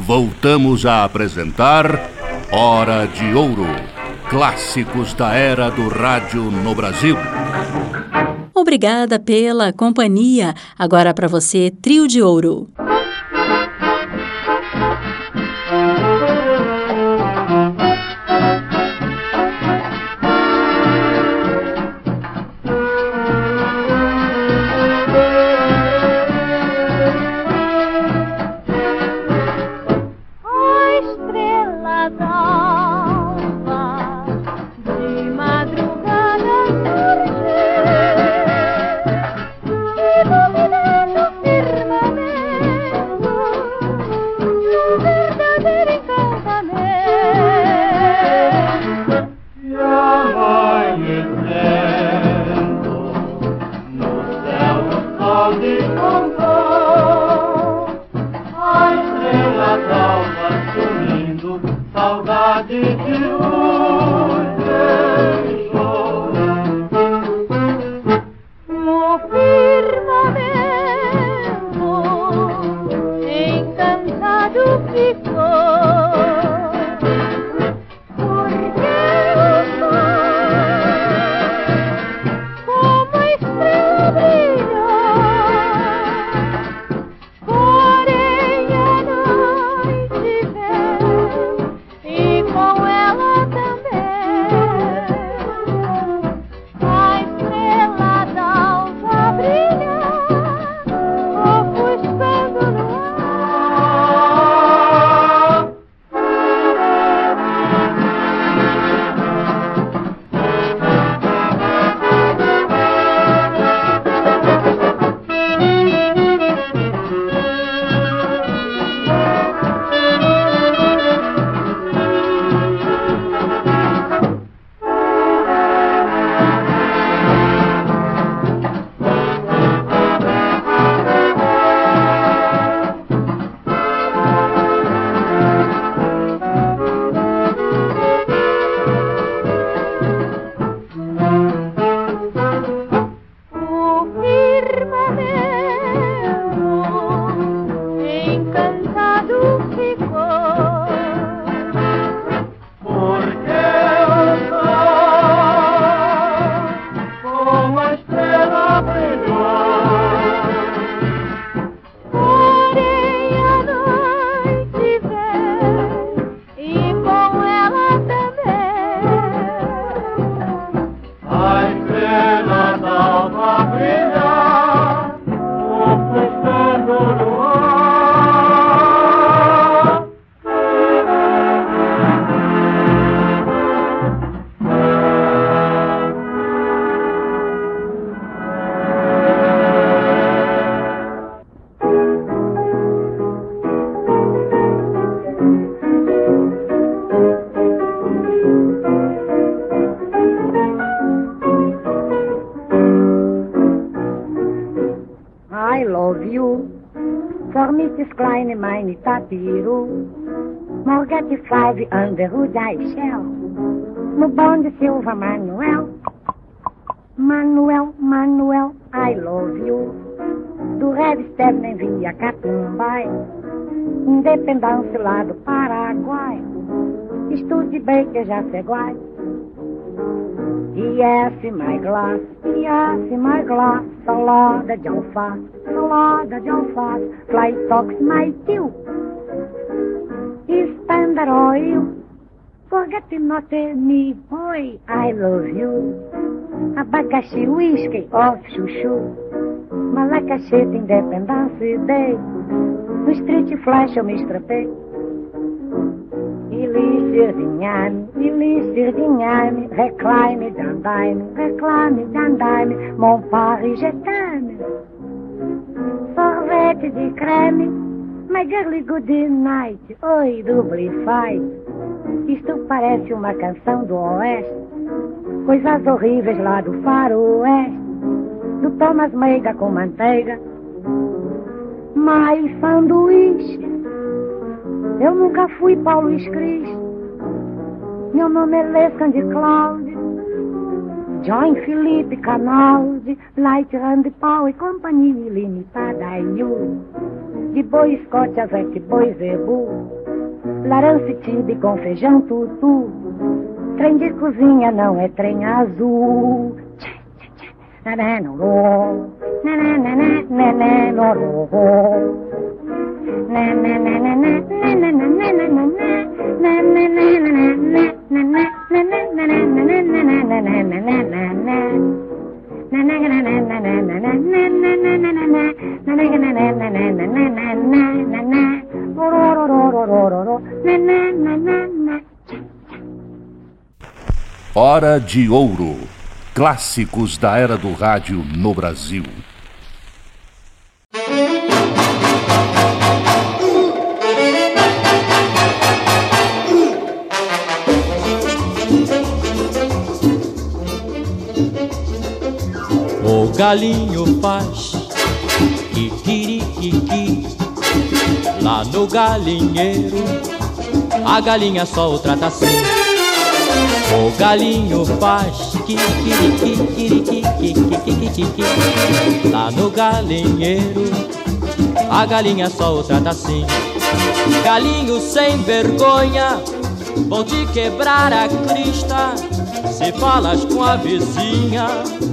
voltamos a apresentar Hora de Ouro, clássicos da era do rádio no Brasil. Obrigada pela companhia. Agora para você, Trio de Ouro. Meine Tapiru, Morgette Five Underwood I shall. No bonde Silva Manuel, Manuel, I love you. Do Red Stephen via Catumbai, Independência lá do Paraguai. Estude bem que já se guai. Yes, my glass, salada de alface, fly talks my teal. Standard oil, forget not me, boy, I love you. Abacaxi, whisky, off chuchu, malacachete, independência day. No street flash eu me estrapei. Ilícia Dinhame, reclame Jandaime, mon Paris jetame. Sorvete de creme, my girlie good night, oi, double fight. Isto parece uma canção do oeste, coisas horríveis lá do faroeste, do Thomas Meiga com manteiga, mais sanduíche. Eu nunca fui Paulo Cristo, meu nome é Lescande Cláudio, John Felipe Canaldi, Light Hand Power Company Limitada, you. de boi escote, azete, boi zebu, laranja tibe com feijão tutu, trem de cozinha não é trem azul. Hora de Ouro. Clássicos da era do rádio no Brasil. O galinho faz kikirikiki lá no galinheiro, a galinha só o trata assim. O galinho faz kikirikiki lá no galinheiro, a galinha só o trata assim. Galinho sem vergonha, vou te quebrar a crista se falas com a vizinha.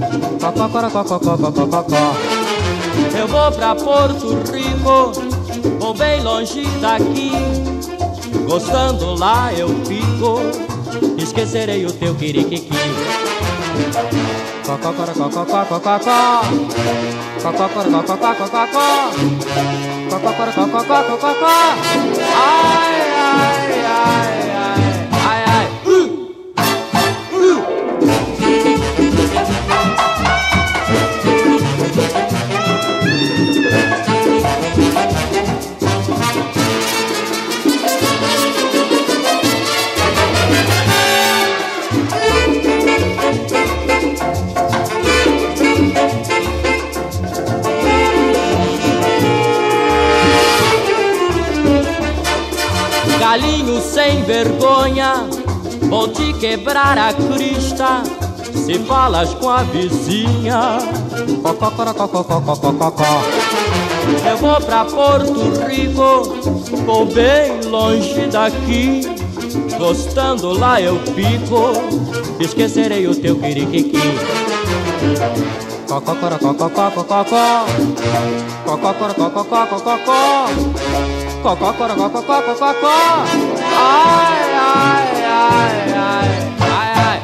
Eu vou pra Porto Rico, vou bem longe daqui, gostando lá eu fico, esquecerei o teu quiriquiqui. Ai, ai, ai, ai, ai, ai. Galinho sem vergonha, vou te quebrar a crista se falas com a vizinha. Eu vou pra Porto Rico, vou bem longe daqui, gostando lá eu fico, esquecerei o teu quiriquiqui. Ai, ai, ai, ai, ai, ai.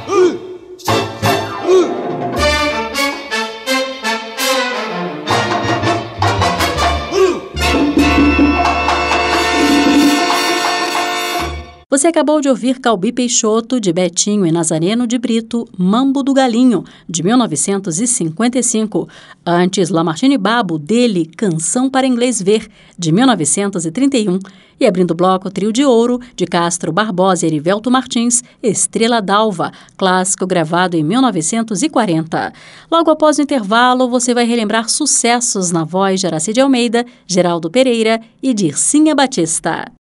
Você acabou de ouvir Calbi Peixoto, de Betinho e Nazareno de Brito, Mambo do Galinho, de 1955. Antes, Lamartine Babo, dele, Canção para Inglês Ver, de 1931. E abrindo o bloco, Trio de Ouro, de Castro Barbosa e Erivelto Martins, Estrela d'Alva, clássico gravado em 1940. Logo após o intervalo, você vai relembrar sucessos na voz de Aracide Almeida, Geraldo Pereira e Dircinha Batista.